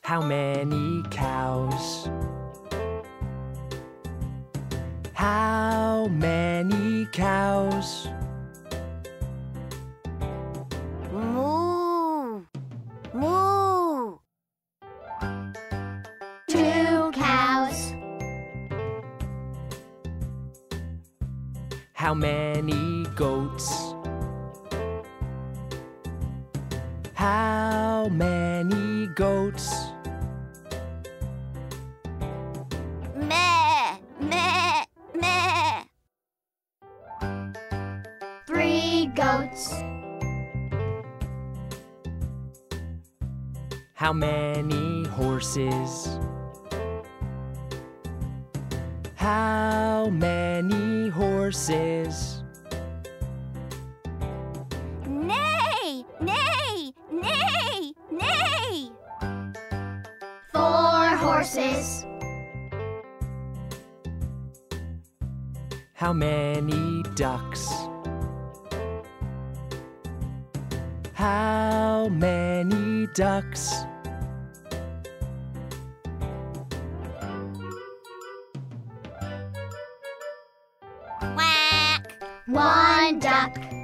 How many cows? How many cows? Moo! Moo! 2 cows. How many goats? How many goats? Meh! Meh! Meh! 3 goats. How many horses? How many horses? Neigh! Neigh! Neigh! Neigh! 4 horses. How many ducks? How many ducks? Quack! 1 duck.